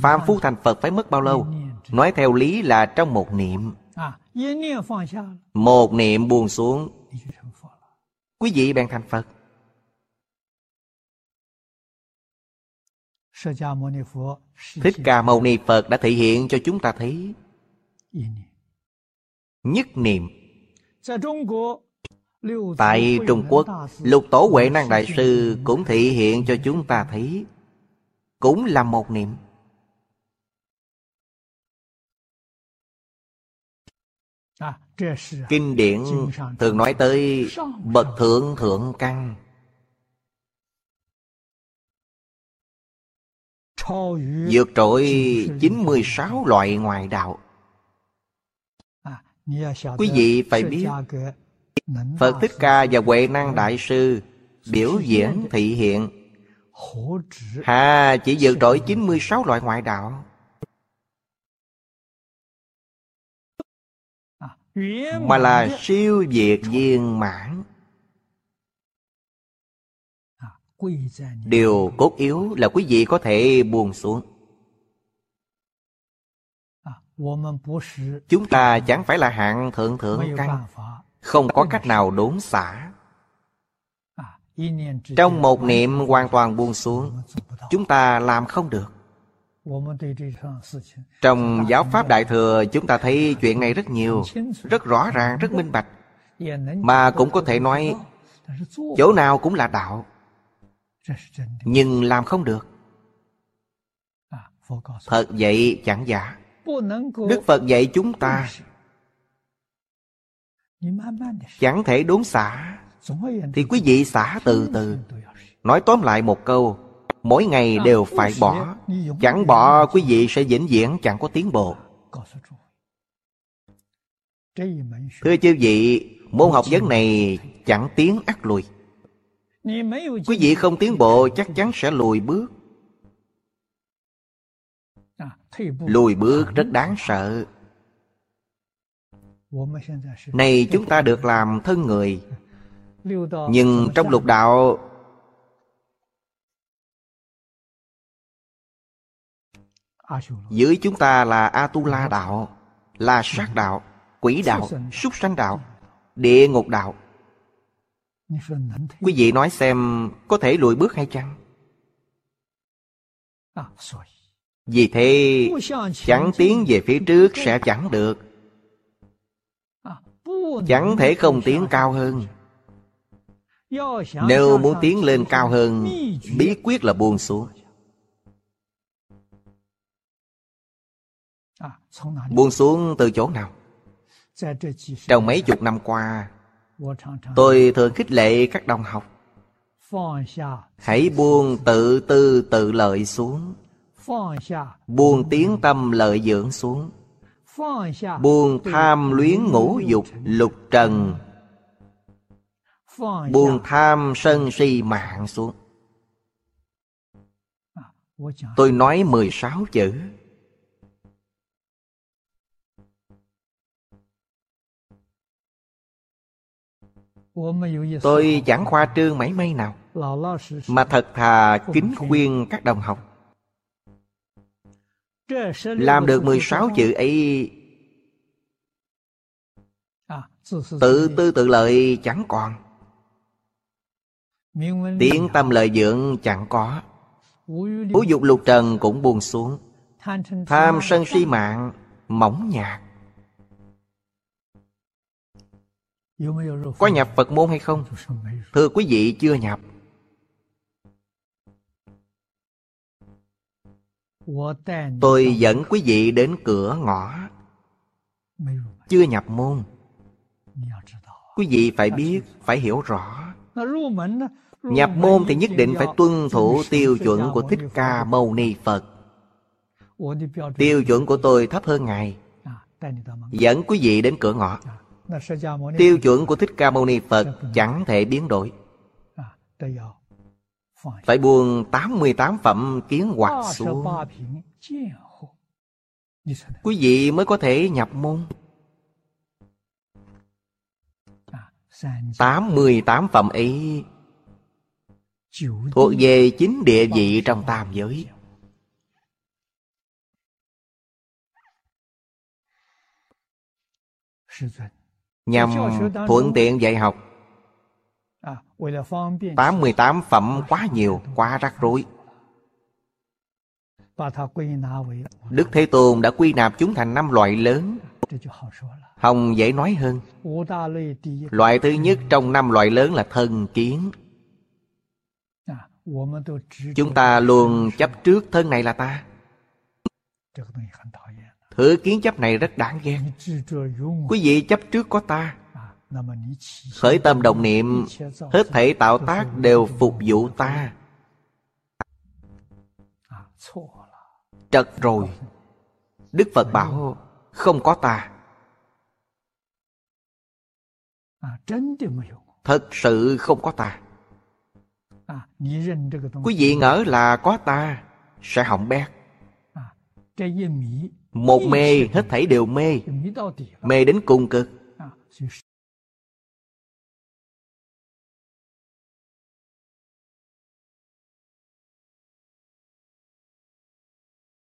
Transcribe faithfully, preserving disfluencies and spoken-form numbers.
Phàm phu thành Phật phải mất bao lâu? Nói theo lý là trong một niệm. Một niệm buông xuống, quý vị bèn thành Phật. Thích Ca Mâu Ni Phật đã thể hiện cho chúng ta thấy nhất niệm. Tại Trung Quốc, Lục Tổ Huệ Năng Đại Sư cũng thể hiện cho chúng ta thấy cũng là một niệm. Kinh điển thường nói tới bậc thượng thượng căn, vượt trội chín mươi sáu loại ngoại đạo. Quý vị phải biết, Phật Thích Ca và Huệ Năng Đại Sư biểu diễn thị hiện hà chỉ vượt trội chín mươi sáu loại ngoại đạo, mà là siêu việt viên mãn. Điều cốt yếu là quý vị có thể buông xuống. Chúng ta chẳng phải là hạng thượng thượng căn, không có cách nào đốn xả. Trong một niệm hoàn toàn buông xuống, chúng ta làm không được. Trong giáo pháp Đại Thừa, chúng ta thấy chuyện này rất nhiều, rất rõ ràng, rất minh bạch. Mà cũng có thể nói chỗ nào cũng là đạo, nhưng làm không được. Phật dạy chẳng giả. Đức Phật dạy chúng ta chẳng thể đốn xả, thì quý vị xả từ từ. Nói tóm lại một câu, mỗi ngày đều phải bỏ. Chẳng bỏ, quý vị sẽ vĩnh viễn chẳng có tiến bộ. Thưa chư vị, môn học vấn này chẳng tiến ắt lùi. Quý vị không tiến bộ chắc chắn sẽ lùi bước. Lùi bước rất đáng sợ. Này chúng ta được làm thân người, nhưng trong lục đạo dưới chúng ta là A-tu-la đạo, là sát đạo, quỷ đạo, súc sanh đạo, địa ngục đạo. Quý vị nói xem có thể lùi bước hay chăng? Vì thế chẳng tiến về phía trước sẽ chẳng được, chẳng thể không tiến cao hơn. Nếu muốn tiến lên cao hơn, bí quyết là buông xuống. Buông xuống từ chỗ nào? Trong mấy chục năm qua, tôi thường khích lệ các đồng học hãy buông tự tư tự lợi xuống, buông tiếng tâm lợi dưỡng xuống, buông tham luyến ngũ dục lục trần, buông tham sân si mạng xuống. Tôi nói mười sáu chữ. Tôi chẳng khoa trương mảy may nào, mà thật thà kính khuyên các đồng học làm được mười sáu chữ ấy, tự tư tự lợi chẳng còn, tiếng tâm lợi dưỡng chẳng có, ngũ dục lục trần cũng buông xuống, tham sân si mạng mỏng nhạt. Có nhập Phật môn hay không? Thưa quý vị, chưa nhập. Tôi dẫn quý vị đến cửa ngõ, chưa nhập môn. Quý vị phải biết, phải hiểu rõ. Nhập môn thì nhất định phải tuân thủ tiêu chuẩn của Thích Ca Mâu Ni Phật. Tiêu chuẩn của tôi thấp hơn Ngài, dẫn quý vị đến cửa ngõ. Tiêu chuẩn của Thích Ca Mâu Ni Phật chẳng thể biến đổi. Phải buông tám mươi tám phẩm kiến hoặc xuống, quý vị mới có thể nhập môn. Tám mươi tám phẩm ấy thuộc về chính địa vị trong tam giới. nhằm thuận tiện dạy học. Tám mươi tám phẩm quá nhiều, quá rắc rối. Đức Thế Tôn đã quy nạp chúng thành năm loại lớn, hòng dễ nói hơn. Loại thứ nhất trong năm loại lớn là thân kiến. Chúng ta luôn chấp trước thân này là ta. Thứ kiến chấp này rất đáng ghét. Quý vị chấp trước có ta, khởi tâm động niệm, hết thảy tạo tác đều phục vụ ta. Trật rồi. Đức Phật bảo không có ta. Thật sự không có ta. Quý vị ngỡ là có ta, sẽ hỏng bét. Một mê, hết thảy đều mê. Mê đến cùng cực.